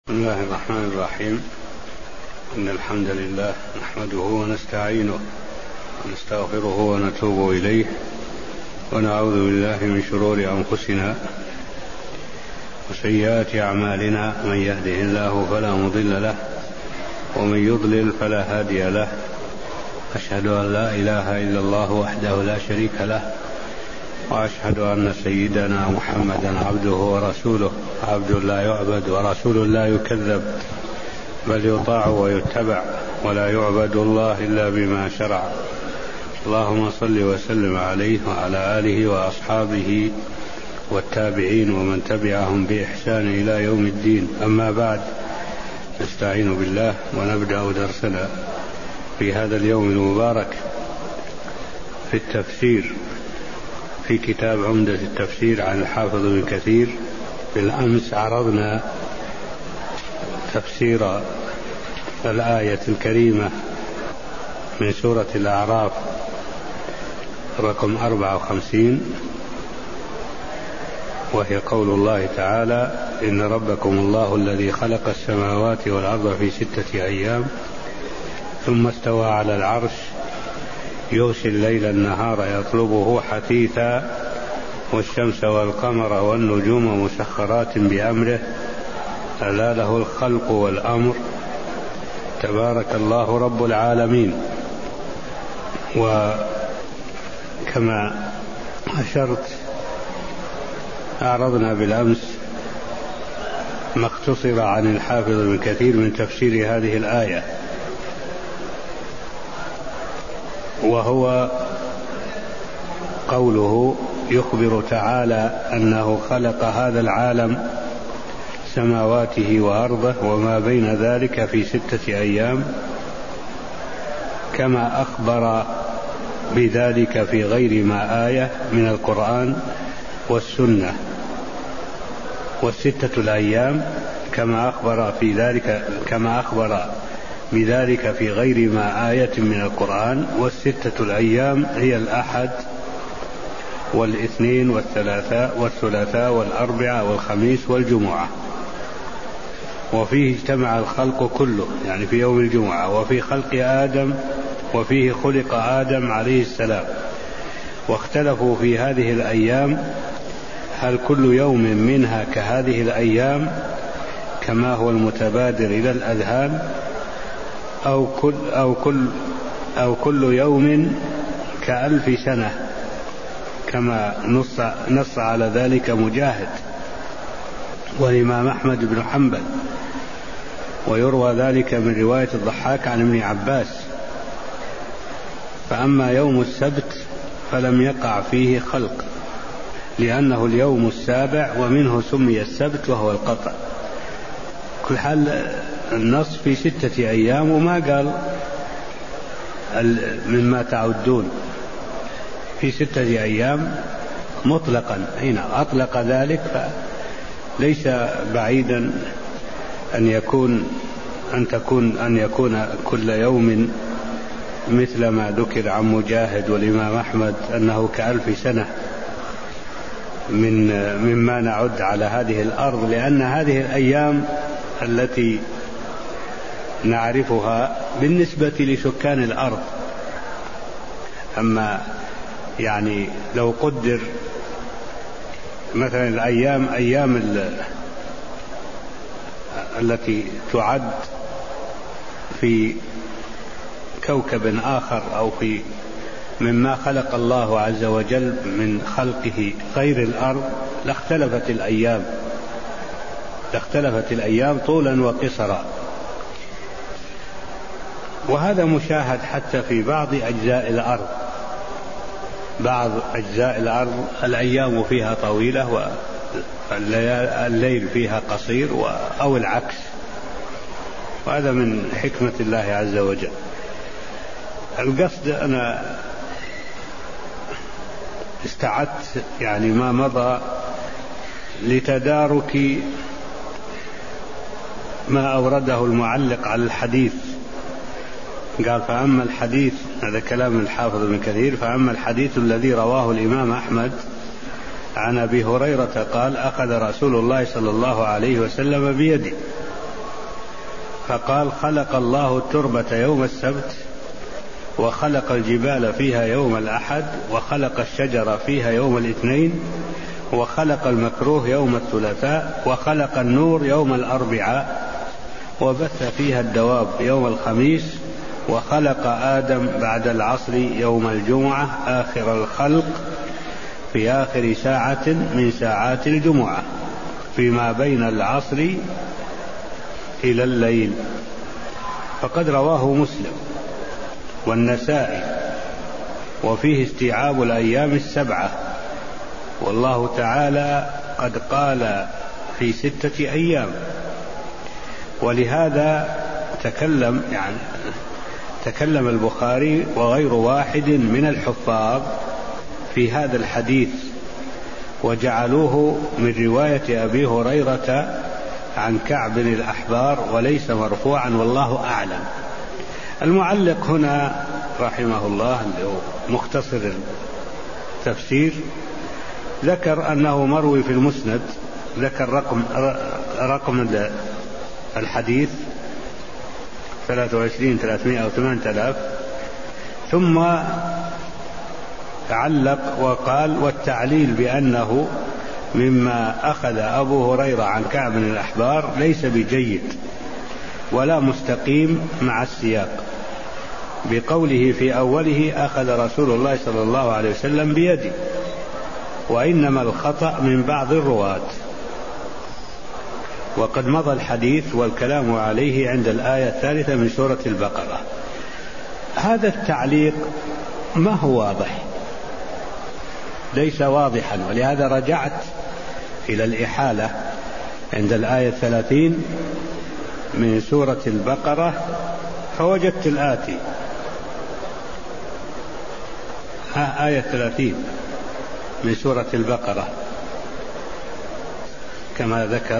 بسم الله الرحمن الرحيم. إن الحمد لله نحمده ونستعينه ونستغفره ونتوب إليه ونعوذ بالله من شرور أنفسنا وسيئات أعمالنا. من يهده الله فلا مضل له ومن يضلل فلا هادي له. أشهد أن لا إله إلا الله وحده لا شريك له، وأشهد أن سيدنا محمدا عبده ورسوله، عبد لا يعبد ورسول لا يكذب، بل يطاع ويتبع، ولا يعبد الله إلا بما شرع. اللهم صل وسلم عليه وعلى آله وأصحابه والتابعين ومن تبعهم بإحسان إلى يوم الدين. أما بعد، نستعين بالله ونبدأ درسنا في هذا اليوم المبارك في التفسير في كتاب عمدة التفسير عن الحافظ ابن كثير. بالأمس عرضنا تفسير الآية الكريمة من سورة الأعراف رقم 54، وهي قول الله تعالى: إن ربكم الله الذي خلق السماوات والأرض في 6 أيام ثم استوى على العرش يغشي الليل النهار يطلبه حثيثا والشمس والقمر والنجوم مسخرات بأمره ألا له الخلق والأمر تبارك الله رب العالمين. وكما أشرت، أعرضنا بالأمس ما اختصر عن الحافظ ابن كثير من تفسير هذه الآية، وهو قوله: يخبر تعالى أنه خلق هذا العالم سماواته وأرضه وما بين ذلك في 6 أيام، كما أخبر بذلك في غير ما آية من القرآن والسنة. والستة الأيام كما أخبر بذلك في غير ما آية من القرآن. والستة الأيام هي الأحد والاثنين والثلاثاء والأربعاء والخميس والجمعة، وفيه اجتمع الخلق كله، يعني في يوم الجمعة، وفي خلق آدم، وفيه خلق آدم عليه السلام. واختلفوا في هذه الأيام هل كل يوم منها كهذه الأيام كما هو المتبادر إلى الأذهان، أو كل يوم ك1000 سنة كما نص على ذلك مجاهد والإمام أحمد بن حنبل. ويروى ذلك من رواية الضحاك عن ابن عباس. فأما يوم السبت فلم يقع فيه خلق، لأنه اليوم السابع ومنه سمي السبت وهو القطع. كل حال النص في 6 أيام، وما قال مما تعدون في 6 أيام مطلقا. هنا أطلق ذلك، فليس بعيدا أن يكون كل يوم مثل ما ذكر عن مجاهد والإمام أحمد أنه ك1000 سنة مما نعد على هذه الأرض، لأن هذه الأيام التي نعرفها بالنسبة لسكان الأرض. أما يعني لو قدر مثلا أيام التي تعد في كوكب آخر أو في مما خلق الله عز وجل من خلقه غير الأرض لاختلفت الأيام طولا وقصرا. وهذا مشاهد حتى في بعض أجزاء الأرض الأيام فيها طويلة والليل فيها قصير، أو العكس. وهذا من حكمة الله عز وجل. القصد أنا استعدت يعني ما مضى لتدارك ما أورده المعلق على الحديث. قال: فأما الحديث، هذا كلام الحافظ ابن كثير، فأما الحديث الذي رواه الإمام أحمد عن أبي هريرة قال: أخذ رسول الله صلى الله عليه وسلم بيدي فقال: خلق الله التربة يوم السبت، وخلق الجبال فيها يوم الأحد، وخلق الشجر فيها يوم الاثنين، وخلق المكروه يوم الثلاثاء، وخلق النور يوم الأربعاء، وبث فيها الدواب يوم الخميس، وخلق آدم بعد العصر يوم الجمعة آخر الخلق في آخر ساعة من ساعات الجمعة فيما بين العصر إلى الليل. فقد رواه مسلم والنسائي، وفيه استيعاب الأيام السبعة، والله تعالى قد قال في 6 أيام. ولهذا تكلم البخاري وغير واحد من الحفاظ في هذا الحديث، وجعلوه من رواية أبي هريرة عن كعب الأحبار وليس مرفوعا، والله أعلم. المعلق هنا رحمه الله مختصر التفسير ذكر أنه مروي في المسند، ذكر رقم الحديث 23 أو 8000، ثم علق وقال: والتعليل بأنه مما أخذ أبو هريرة عن كعب الأحبار ليس بجيد ولا مستقيم مع السياق، بقوله في أوله: أخذ رسول الله صلى الله عليه وسلم بيدي، وإنما الخطأ من بعض الرواة. وقد مضى الحديث والكلام عليه عند الآية 3 من سورة البقرة. هذا التعليق ما هو واضح، ليس واضحا، ولهذا رجعت إلى الإحالة عند الآية 30 من سورة البقرة، فوجدت الآتي: آية 30 من سورة البقرة كما ذكر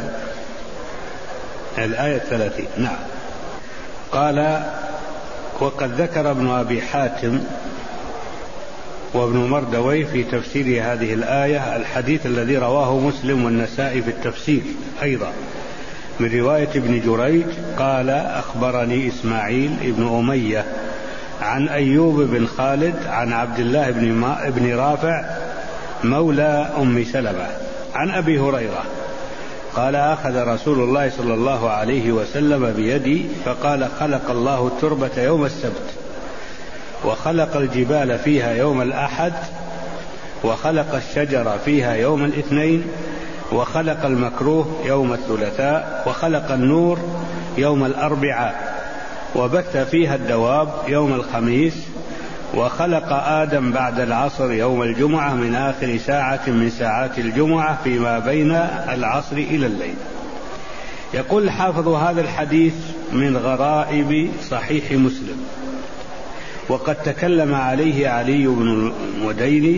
الآية 30. نعم. قال: وقد ذكر ابن أبي حاتم وابن مردويه في تفسير هذه الآية الحديث الذي رواه مسلم والنسائي في التفسير أيضا من رواية ابن جريج قال: أخبرني إسماعيل بن أمية عن أيوب بن خالد عن عبد الله بن رافع مولى أم سلمة عن أبي هريرة قال: أخذ رسول الله صلى الله عليه وسلم بيدي فقال: خلق الله التربة يوم السبت، وخلق الجبال فيها يوم الأحد، وخلق الشجر فيها يوم الاثنين، وخلق المكروه يوم الثلاثاء، وخلق النور يوم الأربعاء، وبث فيها الدواب يوم الخميس، وخلق آدم بعد العصر يوم الجمعة من آخر ساعة من ساعات الجمعة فيما بين العصر إلى الليل. يقول الحافظ: هذا الحديث من غرائب صحيح مسلم، وقد تكلم عليه علي بن المديني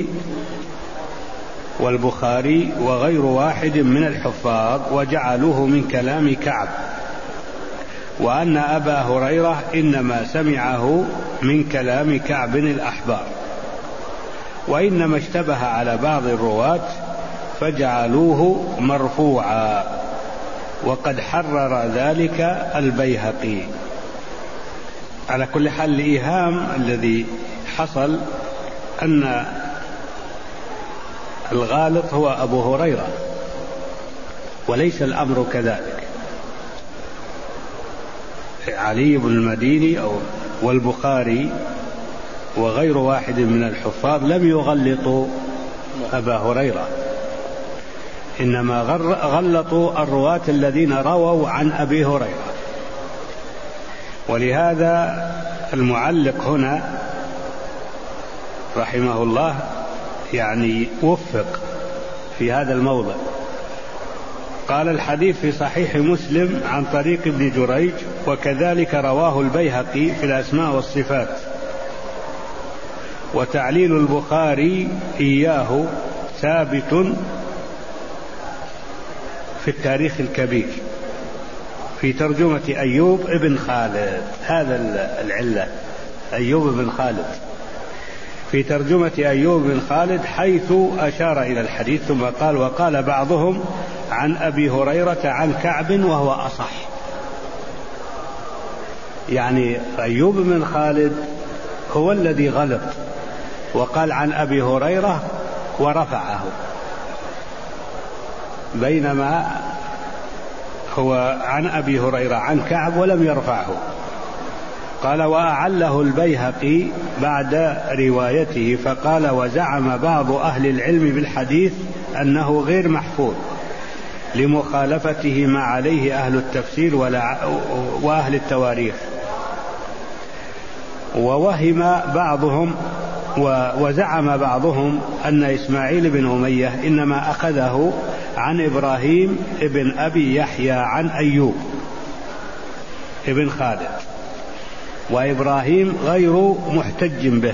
والبخاري وغير واحد من الحفاظ، وجعلوه من كلام كعب، وأن أبا هريرة إنما سمعه من كلام كعب الأحبار، وإنما اشتبه على بعض الرواة فجعلوه مرفوعا، وقد حرر ذلك البيهقي. على كل حال الإيهام الذي حصل أن الغالط هو أبو هريرة، وليس الأمر كذلك. علي بن المديني والبخاري وغير واحد من الحفاظ لم يغلطوا أبا هريرة، إنما غلطوا الرواة الذين رووا عن أبي هريرة. ولهذا المعلق هنا رحمه الله وفق في هذا الموضع. قال: الحديث في صحيح مسلم عن طريق ابن جريج، وكذلك رواه البيهقي في الأسماء والصفات، وتعليل البخاري إياه ثابت في التاريخ الكبير في ترجمة أيوب بن خالد. هذا العلة، أيوب بن خالد، في ترجمة أيوب بن خالد، حيث أشار إلى الحديث ثم قال: وقال بعضهم عن أبي هريرة عن كعب، وهو أصح. يعني أيوب بن خالد هو الذي غلط وقال عن أبي هريرة ورفعه، بينما هو عن أبي هريرة عن كعب ولم يرفعه. قال: وأعله البيهقي بعد روايته فقال: وزعم بعض أهل العلم بالحديث أنه غير محفوظ لمخالفته ما عليه أهل التفسير وأهل التواريخ. وزعم بعضهم أن إسماعيل بن أمية إنما أخذه عن إبراهيم ابن أبي يحيى عن أيوب ابن خالد، وإبراهيم غير محتج به.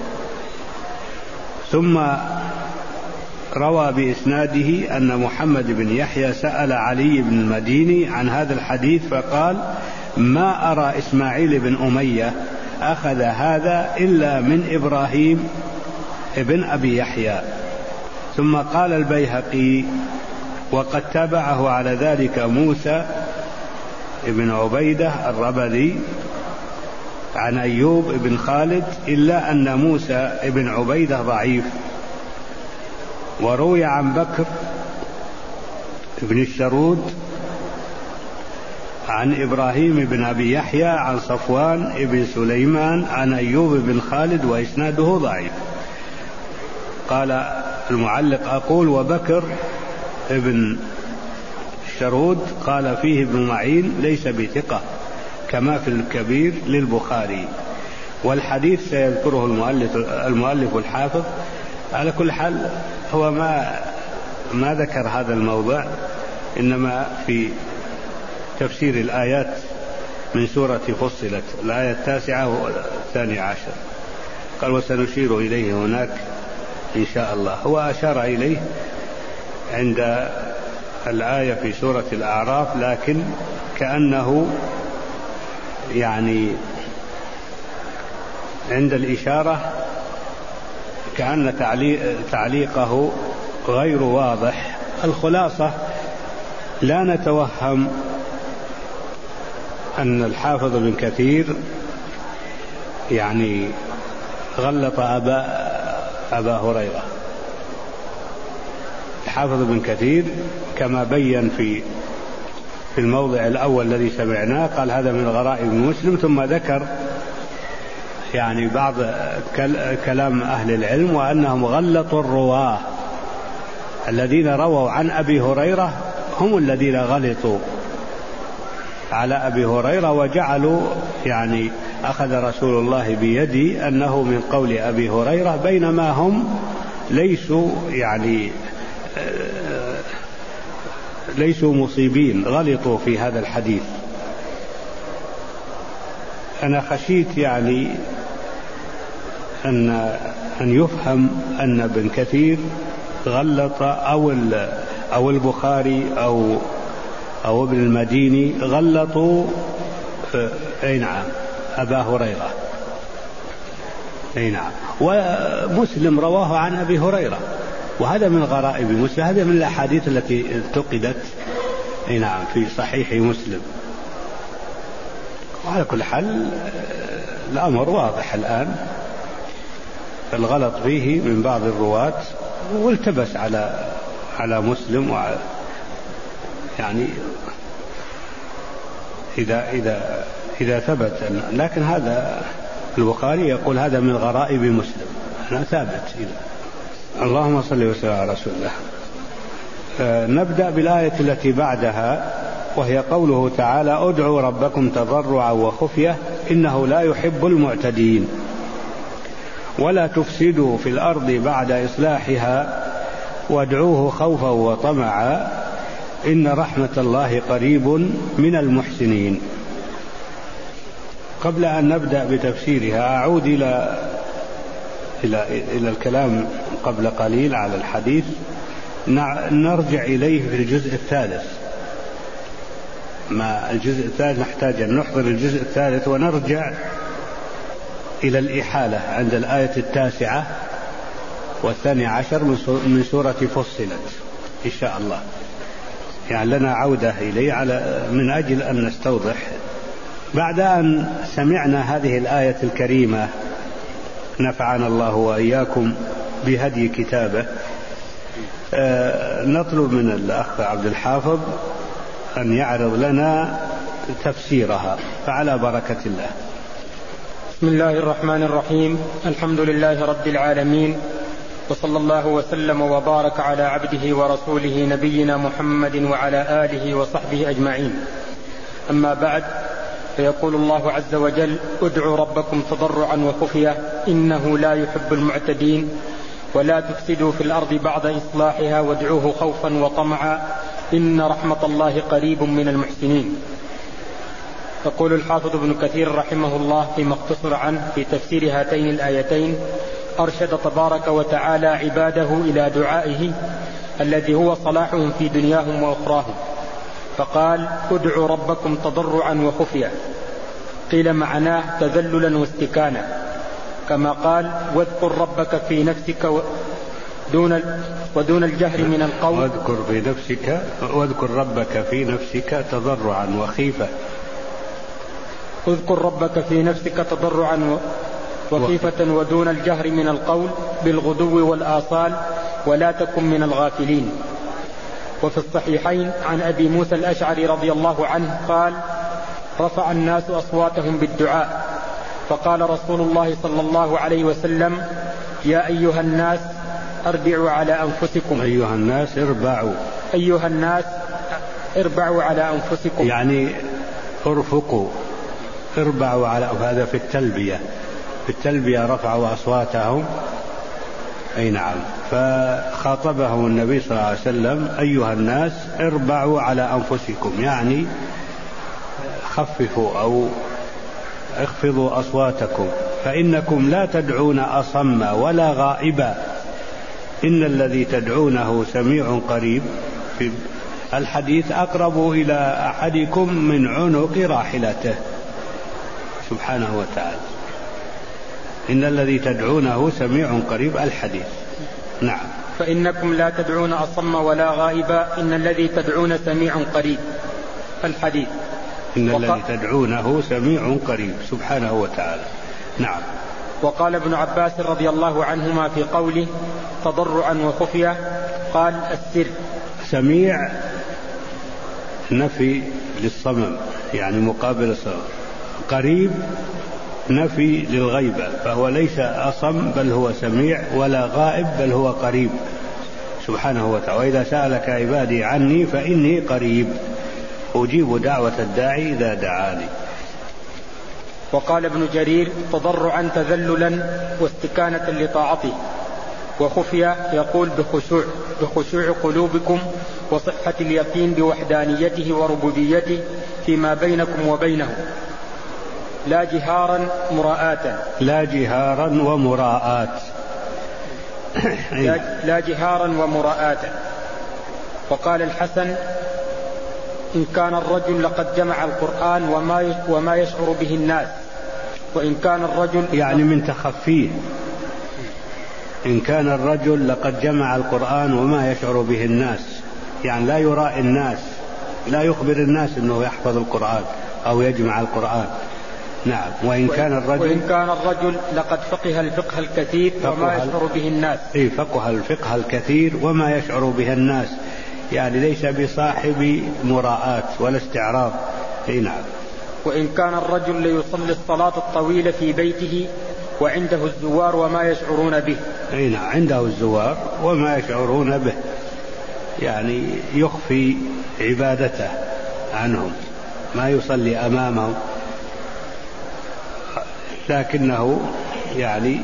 ثم روى بإسناده أن محمد بن يحيى سأل علي بن المديني عن هذا الحديث فقال: ما أرى إسماعيل بن أمية أخذ هذا إلا من إبراهيم ابن أبي يحيى. ثم قال البيهقي: وقد تابعه على ذلك موسى ابن عبيدة الربذي عن أيوب بن خالد، إلا أن موسى ابن عبيدة ضعيف. وروي عن بكر بن الشرود عن إبراهيم بن أبي يحيى عن صفوان بن سليمان عن أيوب بن خالد وإسناده ضعيف. قال المعلق: أقول وبكر بن الشرود قال فيه ابن معين ليس بثقة كما في الكبير للبخاري، والحديث سيذكره المؤلف الحافظ. على كل حال هو ما ذكر هذا الموضع، إنما في تفسير الآيات من سورة فصلت الآية 9 و12 قال: وسنشير إليه هناك إن شاء الله. هو أشار إليه عند الآية في سورة الأعراف، لكن كأنه يعني عند الإشارة كأن تعليقه غير واضح. الخلاصة: لا نتوهم أن الحافظ بن كثير يعني غلط أبا هريرة. الحافظ بن كثير كما بين في الموضع الأول الذي سمعناه قال: هذا من غرائب مسلم، ثم ذكر يعني بعض كلام أهل العلم وأنهم غلطوا الرواة الذين رووا عن أبي هريرة، هم الذين غلطوا على أبي هريرة وجعلوا يعني أخذ رسول الله بيدي أنه من قول أبي هريرة، بينما هم ليسوا مصيبين، غلطوا في هذا الحديث. أنا خشيت يعني أن يفهم أن ابن كثير غلط أو البخاري أو ابن المديني غلطوا نعم أبا هريرة. نعم. ومسلم رواه عن أبي هريرة، وهذا من غرائب مسلم، هذا من الأحاديث التي انتقدت نعم في صحيح مسلم. وعلى كل حال الأمر واضح الآن، الغلط فيه من بعض الرواة والتبس على مسلم، يعني إذا ثبت. لكن هذا البخاري يقول هذا من غرائب مسلم، أنا ثابت. اللهم صل وسلم على رسول الله. نبدأ بالآية التي بعدها، وهي قوله تعالى: ادعوا ربكم تضرعا وخفية إنه لا يحب المعتدين ولا تفسدوا في الأرض بعد إصلاحها وادعوه خوفا وطمعا إن رحمة الله قريب من المحسنين. قبل أن نبدأ بتفسيرها أعود إلى الكلام قبل قليل على الحديث، نرجع إليه في الجزء الثالث. الجزء الثالث نحتاج أن نحضر الجزء الثالث ونرجع إلى الإحالة عند الآية 9 و12 من سورة فصلت إن شاء الله. يعني لنا عودة إليه من أجل أن نستوضح بعد أن سمعنا هذه الآية الكريمة نفعنا الله وإياكم بهدي كتابه، نطلب من الأخ عبد الحافظ أن يعرض لنا تفسيرها، فعلى بركة الله. بسم الله الرحمن الرحيم. الحمد لله رب العالمين، وصلى الله وسلم وبارك على عبده ورسوله نبينا محمد وعلى آله وصحبه أجمعين. أما بعد، فيقول الله عز وجل: ادعوا ربكم تضرعا وخفية إنه لا يحب المعتدين ولا تفسدوا في الأرض بعد إصلاحها وادعوه خوفا وطمعا إن رحمة الله قريب من المحسنين. يقول الحافظ ابن كثير رحمه الله فيما اختصر عنه في تفسير هاتين الآيتين: أرشد تبارك وتعالى عباده إلى دعائه الذي هو صلاحهم في دنياهم وأخراهم، فقال: ادعوا ربكم تضرعا وخفية. قيل معناه تذللا واستكانا، كما قال: واذكر ربك في نفسك ودون الجهر من القول. واذكر ربك في نفسك تضرعا وخيفة. اذكر ربك في نفسك تضرعا وخيفة ودون الجهر من القول بالغدو والآصال ولا تكن من الغافلين. وفي الصحيحين عن أبي موسى الأشعري رضي الله عنه قال: رفع الناس أصواتهم بالدعاء، فقال رسول الله صلى الله عليه وسلم: يا أيها الناس اربعوا على أنفسكم. أيها الناس اربعوا على أنفسكم، يعني ارفقوا، اربعوا على، هذا في التلبية رفعوا أصواتهم. أي نعم. فخاطبهم النبي صلى الله عليه وسلم: أيها الناس اربعوا على أنفسكم، يعني خففوا أو اخفضوا أصواتكم، فإنكم لا تدعون أصم ولا غائبا، إن الذي تدعونه سميع قريب. في الحديث: أقرب إلى أحدكم من عنق راحلته، سبحانه وتعالى. إن الذي تدعونه سميع قريب، الحديث. نعم. فإنكم لا تدعون أصم ولا غائبا إن الذي تدعون سميع قريب، الحديث. إن الذي تدعونه سميع قريب، سبحانه وتعالى. نعم. وقال ابن عباس رضي الله عنهما في قوله تضرعا وخفية، قال: السر. سميع نفي للصمم، يعني مقابل الصمم. قريب نفي للغيبة، فهو ليس أصم بل هو سميع، ولا غائب بل هو قريب، سبحانه وتعالى. وإذا سألك عبادي عني فإني قريب أجيب دعوة الداعي إذا دعاني. وقال ابن جرير: تضرعا تذللا واستكانة لطاعته. وخفية يقول بخشوع قلوبكم وصحة اليقين بوحدانيته وربوبيته فيما بينكم وبينه، لا جهارا مراءة. لا جهارا ومراءة. وقال الحسن: إن كان الرجل لقد جمع القرآن وما يشعر به الناس، وإن كان الرجل، يعني من تخفيه. إن كان الرجل لقد جمع القرآن وما يشعر به الناس، يعني لا يرائي الناس، لا يخبر الناس أنه يحفظ القرآن أو يجمع القرآن. نعم. وإن كان الرجل لقد فقه الفقه الكثير وما يشعر به الناس. فقه الفقه الكثير وما يشعر به الناس، يعني ليس بصاحب مراءات ولا استعراض. نعم. وإن كان الرجل ليصلي الصلاة الطويلة في بيته وعنده الزوار وما يشعرون به. نعم، عنده الزوار وما يشعرون به، يعني يخفي عبادته عنهم، ما يصلي أمامهم، لكنه يعني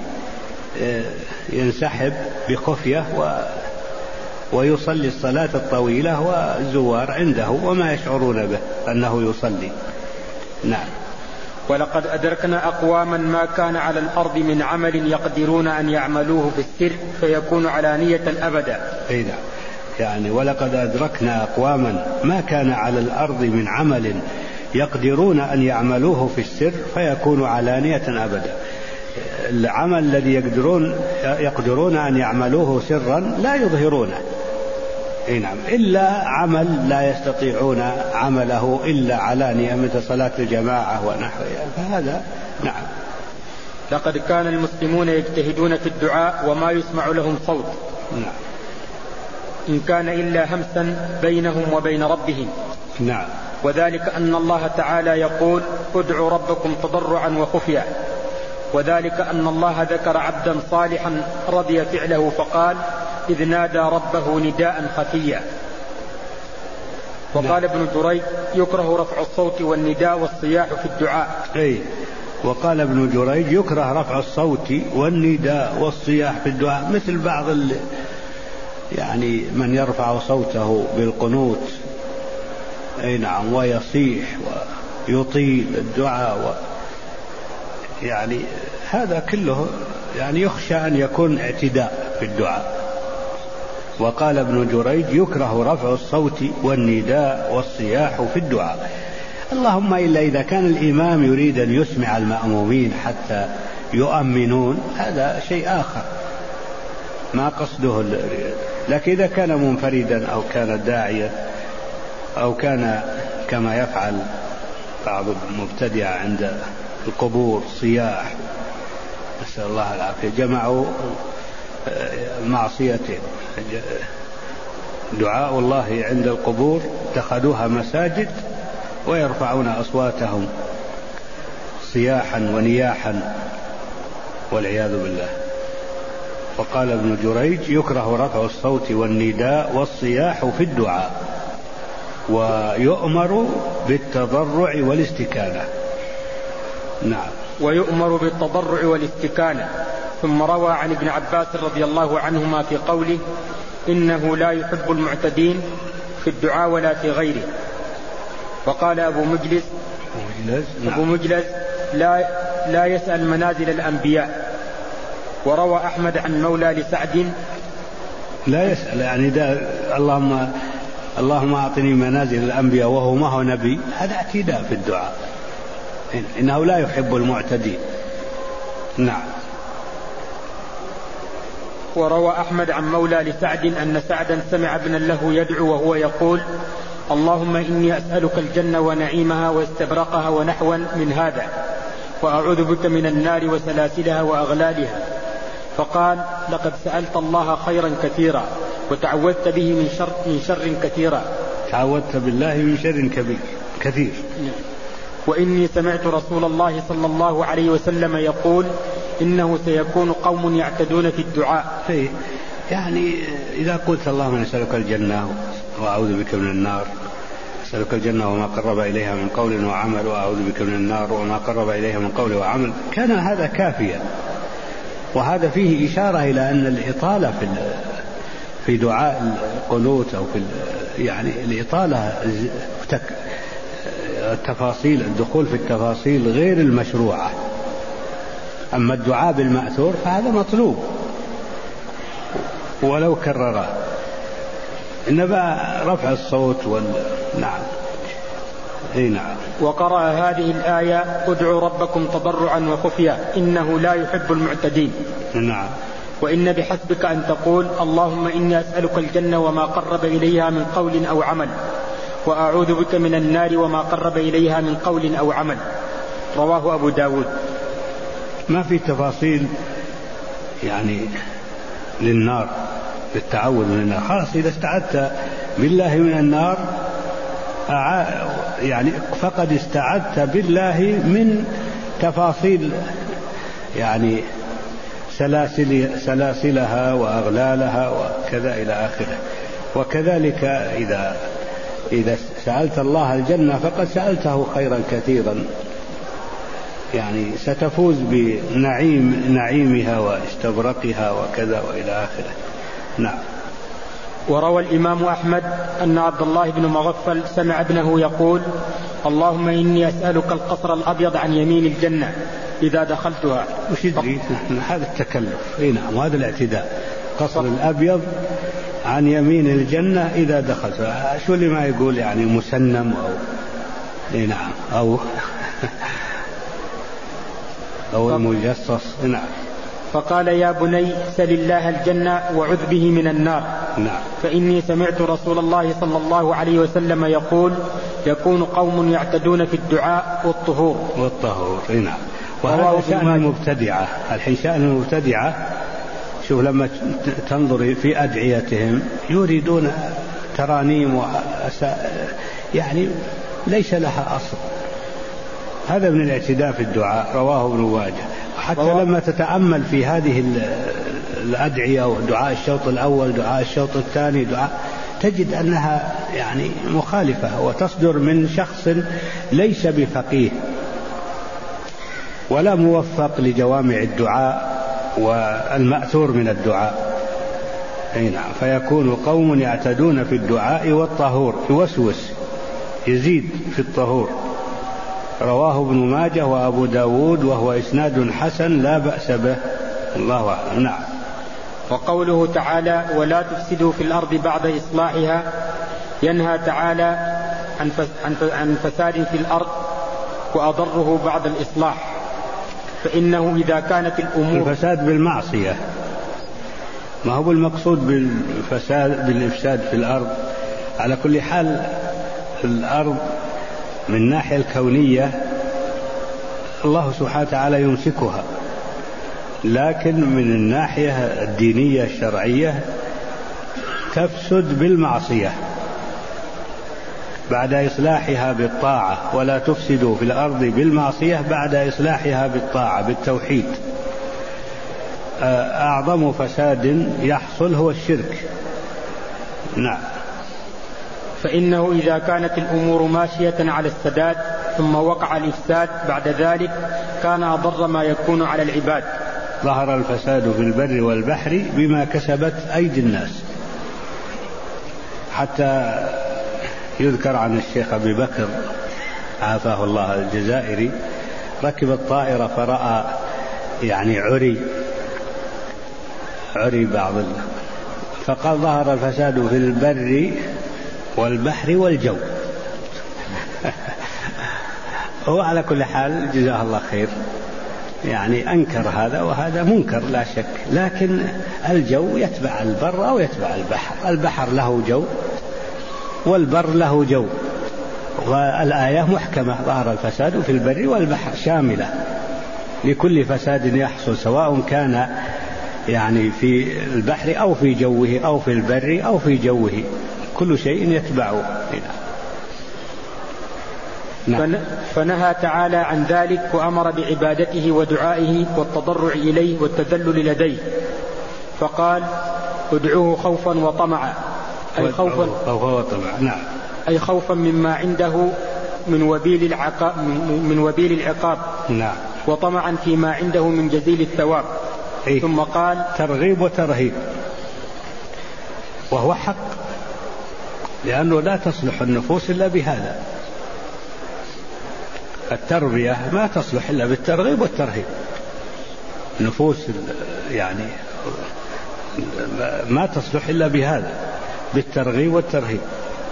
ينسحب بخفية ويصلي الصلاة الطويلة والزوار عنده وما يشعرون به أنه يصلي. نعم. ولقد أدركنا أقواما ما كان على الأرض من عمل يقدرون أن يعملوه في السر فيكون علانية أبدا. نعم. يعني ولقد أدركنا أقواما ما كان على الأرض من عمل يقدرون أن يعملوه في السر فيكون علانية أبدا. العمل الذي يقدرون أن يعملوه سرا لا يظهرونه، نعم، إلا عمل لا يستطيعون عمله إلا علانية مثل صلاة الجماعة ونحوها، فهذا نعم. لقد كان المسلمون يجتهدون في الدعاء وما يسمع لهم صوت، نعم، إن كان إلا همسا بينهم وبين ربهم. نعم. وذلك أن الله تعالى يقول ادعوا ربكم تضرعا وخفيا، وذلك أن الله ذكر عبدا صالحا رضي فعله فقال إذ نادى ربه نداء خفيا. وقال ابن جريج يكره رفع الصوت والنداء والصياح في الدعاء. وقال ابن جريج يكره رفع الصوت والنداء والصياح في الدعاء، مثل بعض يعني من يرفع صوته بالقنوت نعم ويصيح ويطيل الدعاء يعني هذا كله يعني يخشى أن يكون اعتداء في الدعاء. وقال ابن جريج يكره رفع الصوت والنداء والصياح في الدعاء، اللهم إلا إذا كان الإمام يريد أن يسمع المأمومين حتى يؤمنون، هذا شيء آخر ما قصده. لكن إذا كان منفردا أو كان داعيا أو كان كما يفعل بعض المبتدعة عند القبور صياح، نسأل الله العافية، جمعوا معصيتين، دعاء الله عند القبور اتخذوها مساجد ويرفعون أصواتهم صياحا ونياحا والعياذ بالله. وقال ابن جريج يكره رفع الصوت والنداء والصياح في الدعاء، ويؤمر بالتضرع والاستكانة. نعم، ويؤمر بالتضرع والاستكانة. ثم روى عن ابن عباس رضي الله عنهما في قوله إنه لا يحب المعتدين في الدعاء ولا في غيره. وقال أبو مجلس لا يسأل منازل الأنبياء. وروى أحمد عن مولى لسعد لا يسأل يعني اللهم أعطني منازل الأنبياء وهو ما هو نبي، هذا اعتداء في الدعاء، إنه لا يحب المعتدين. نعم. وروى أحمد عن مولى لسعد أن سعدا سمع ابنا له يدعو وهو يقول اللهم إني أسألك الجنة ونعيمها واستبرقها ونحوا من هذا، وأعوذ بك من النار وسلاسلها وأغلالها. فقال لقد سألت الله خيرا كثيرا وتعوذت به من شر كثيرا. تعوذت بالله من شر كثير. وإني سمعت رسول الله صلى الله عليه وسلم يقول إنه سيكون قوم يعتدون في الدعاء. يعني إذا قلت اللهم نسألك الجنة وأعوذ بك من النار، أسألك الجنة وما قرب إليها من قول وعمل، وأعوذ بك من النار وما قرب إليها من قول وعمل، كان هذا كافيا. وهذا فيه إشارة إلى أن الإطالة في دعاء القنوت أو يعني الإطالة التفاصيل، الدخول في التفاصيل غير المشروعة. أما الدعاء بالمأثور فهذا مطلوب ولو كرره، إنما رفع الصوت نعم. نعم. وقرأ هذه الآية ادعوا ربكم تضرعا وخفيا إنه لا يحب المعتدين. نعم. وإن بحسبك أن تقول اللهم إني أسألك الجنة وما قرب إليها من قول أو عمل، وأعوذ بك من النار وما قرب إليها من قول أو عمل. رواه أبو داود. ما في تفاصيل يعني للنار، للتعوذ من النار، خلاص إذا استعذت بالله من النار يعني فقد استعذت بالله من تفاصيل يعني سلاسلها وأغلالها وكذا إلى آخره. وكذلك إذا سألت الله الجنة فقد سألته خيرا كثيرا، يعني ستفوز بنعيمها واستبرقها وكذا وإلى آخره. نعم. وروى الإمام أحمد أن عبد الله بن مغفل سمع ابنه يقول اللهم إني أسألك القصر الأبيض عن يمين الجنة إذا دخلتها. وش يدري هذا التكلف؟ نعم، وهذا الاعتداء، قصر الأبيض عن يمين الجنة إذا دخلتها. شو اللي ما يقول يعني مسنم نعم أو المجصص. نعم. فقال يا بني سل الله الجنة وعذ به من النار. نعم. فإني سمعت رسول الله صلى الله عليه وسلم يقول يكون قوم يعتدون في الدعاء والطهور. نعم. وهذا شأن المبتدعة. الحين شأن المبتدعة شوف لما تنظر في أدعيتهم يريدون ترانيم يعني ليس لها أصل. هذا من الاعتداء في الدعاء. رواه ابن ماجه. حتى لما تتأمل في هذه الأدعية ودعاء الشوط الأول دعاء الشوط الثاني تجد أنها يعني مخالفة وتصدر من شخص ليس بفقيه ولا موفق لجوامع الدعاء والمأثور من الدعاء. نعم. فيكون قوم يعتدون في الدعاء والطهور، يوسوس يزيد في الطهور. رواه ابن ماجه وأبو داود وهو إسناد حسن لا بأس به. الله أعلم. نعم. وقوله تعالى ولا تفسدوا في الأرض بعد إصلاحها ينهى تعالى عن فساد في الأرض وأضره بعد الإصلاح. فإنه إذا كانت الأمور الفساد بالمعصية، ما هو المقصود بالإفساد في الأرض. على كل حال الأرض من الناحية الكونية الله سبحانه وتعالى يمسكها، لكن من الناحية الدينية الشرعية تفسد بالمعصية بعد إصلاحها بالطاعة. ولا تفسدوا في الأرض بالمعصية بعد إصلاحها بالطاعة بالتوحيد. أعظم فساد يحصل هو الشرك. نعم. فإنه إذا كانت الأمور ماشية على السداد ثم وقع الإفساد بعد ذلك كان أضر ما يكون على العباد. ظهر الفساد في البر والبحر بما كسبت أيدي الناس. حتى يذكر عن الشيخ أبي بكر عافاه الله الجزائري ركب الطائرة فرأى يعني عري بعض فقال ظهر الفساد في البر والبحر والجو. هو على كل حال جزاه الله خير يعني أنكر هذا وهذا منكر لا شك، لكن الجو يتبع البر أو يتبع البحر. البحر له جو والبر له جو، والآية محكمة ظهر الفساد في البر والبحر شاملة لكل فساد يحصل سواء كان يعني في البحر أو في جوه أو في البر أو في جوه، كل شيء يتبعه. نعم. فنهى تعالى عن ذلك وأمر بعبادته ودعائه والتضرع إليه والتذلل لديه، فقال ادعوه خوفا وطمعا أي خوفا وطمعا. نعم. أي خوفا مما عنده من وبيل العقاب. نعم. وطمعا فيما عنده من جزيل الثواب. ثم قال ترغيب وترهيب، وهو حق، لأنه لا تصلح النفوس إلا بهذا. التربية ما تصلح إلا بالترغيب والترهيب. النفوس يعني ما تصلح إلا بهذا، بالترغيب والترهيب.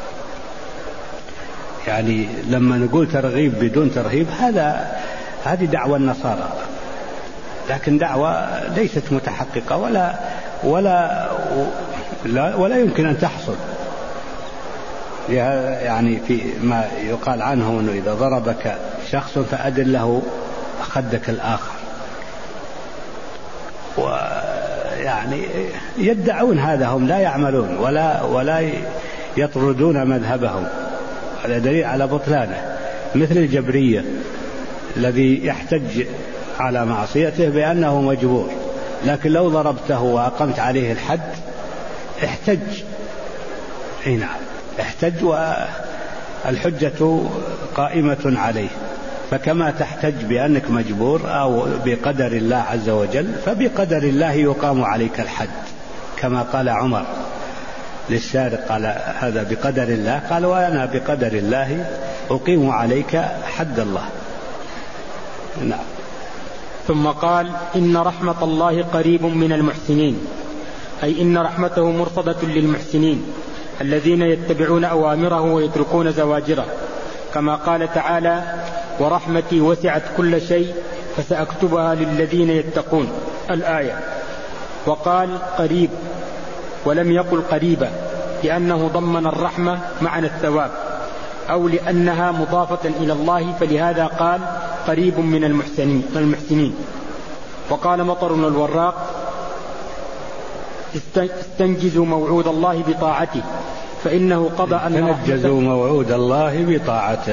يعني لما نقول ترغيب بدون ترهيب هذه دعوة النصارى، لكن دعوة ليست متحققة ولا يمكن أن تحصل. يعني في ما يقال عنه أنه إذا ضربك شخص فأدل له خدك الآخر، ويعني يدعون هذا، هم لا يعملون ولا يطردون مذهبهم. هذا دليل على بطلانه، مثل الجبرية الذي يحتج على معصيته بأنه مجبور، لكن لو ضربته وأقمت عليه الحد احتج. نعم احتج والحجة قائمة عليه. فكما تحتج بأنك مجبور أو بقدر الله عز وجل، فبقدر الله يقام عليك الحد، كما قال عمر للسارق قال هذا بقدر الله، قال وأنا بقدر الله أقيم عليك حد الله. نعم. ثم قال إن رحمة الله قريب من المحسنين، أي إن رحمته مرصدة للمحسنين الذين يتبعون أوامره ويتركون زواجره، كما قال تعالى ورحمتي وسعت كل شيء فسأكتبها للذين يتقون. الآية. وقال قريب ولم يقل قريبة لأنه ضمن الرحمة معنى الثواب، أو لأنها مضافة إلى الله فلهذا قال قريب من المحسنين. وقال مطر الوراق استنجزوا موعود الله بطاعته فإنه قضى أن تنجزوا موعود الله بطاعته.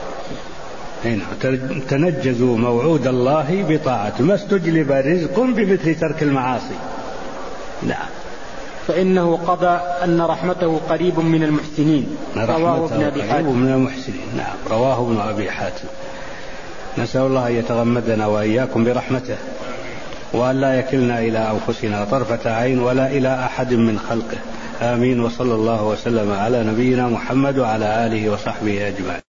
تنجزوا موعود الله بطاعته، ما استجلب رزق بمثل ترك المعاصي. نعم. فإنه قضى أن رحمته قريب من المحسنين. رواه ابن أبي حاتم. من المحسنين. نعم، رواه ابن أبي حاتم. نسأل الله أن يتغمدنا وإياكم برحمته، وأن لا يكلنا إلى أنفسنا طرفة عين ولا إلى أحد من خلقه. آمين. وصلى الله وسلم على نبينا محمد وعلى آله وصحبه أجمعين.